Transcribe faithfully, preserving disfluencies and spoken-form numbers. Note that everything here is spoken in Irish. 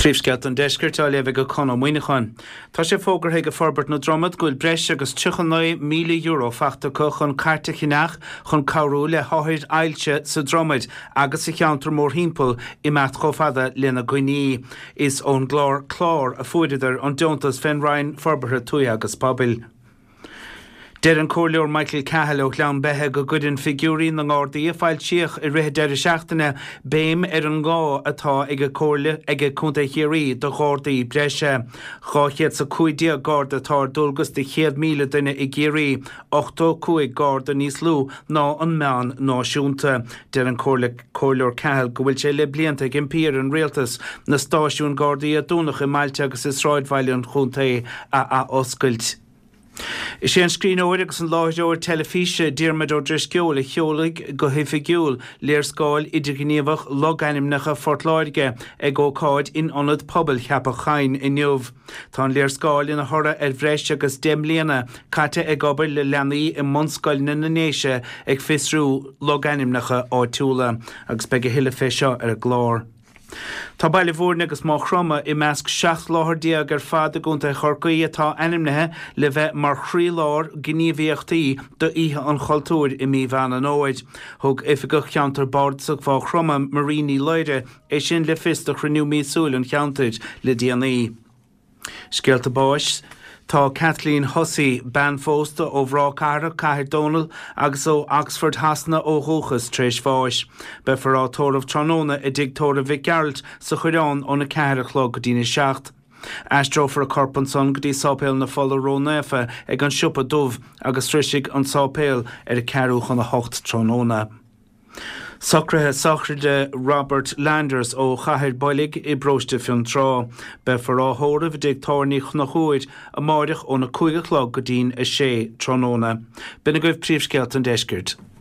Príomhscealt an deisceirtáil a go con muoinechan. Tá sé fógur ag go forbert na dromad gúil breis agus tuchannaí míle euro fachta chu chun carta chinach chun cabhrú le háthir ailte sa dromad agus i cheantar mór hímpel i meacht chomhfada lena Guinea. Is ón glár chlár a fuididir an deontas fen Ryan forbartha tuaithe agus pobail. Der an cóirleoir Michael Cahill ó gleann bethe go gcuireann figiúrí na ngádaí a fáil síoch i rith deireadh seachtaine béim ar an gá atá ag a cóirle ag a cúnta chéirí do ghádaí breise. Cháchéad sa cuaidí gád atá dulgus de chéad míle duine i géirí, ochtó cuaig gáda níos lú ná an meán náisiúnta. Der an cóirleoir Cahill go bhfuil sé le blianta ag impír an réaltas na stáisiún gádaí a dúnach i Mailte agus is ráidmhaile an chúntaí a a oscailt. Is sé an scrín óir agus an láideoir telefíse díirmid ó drisceol i cheolaigh go hifigiúil léir scáil idir gníomhach logaimnecha fortláirge ag ócáid in anad pobl cheap a chain i neomh. Tá an léir scáil ina thora ar bhreis agus déim léana caite ag obair le leanaí i monscoil na nanéise ag fisrú logaimnecha áitiúla agus beag a hiile fé seo ar a glár. Tá baile bhórne agus má chroma i measc seacht láthir diaag ar fad a gúnta chorcaí atá animnethe le bheith mar chrí lár gníomhíochtaí do ihe an choultúir i mí bhean an óid. Thug ife go cheantar bard sa bhá chroma maríní leide é sin le fis a chruniú mísúil an cheantaid le D N A. Scialta báis, tá Kathleen Hussey ban fósta ó bhrá cara Cahir Donald agus ó Oxford hasna ó Hóchas tréis fáis. Be farrá tóramh Tróna i digtóra Vic Geralt sa chuireán ó na Cahir chlog go dtíine seacht. Astro for a corpan son go dtí sápéil na fola rónéfa ag an siúpa dubh agus trisig an sápéil ar a cearú chun na hocht Tróna. Socrathe socride Robert Landers ó Chathair Boilig i bróiste fion trá. Be farrá thóramh dig tárnaí na chúid a máireach ó na cúige chlog go dtín a sé Tróna. Bina goibh príomhscealt an deiscirt.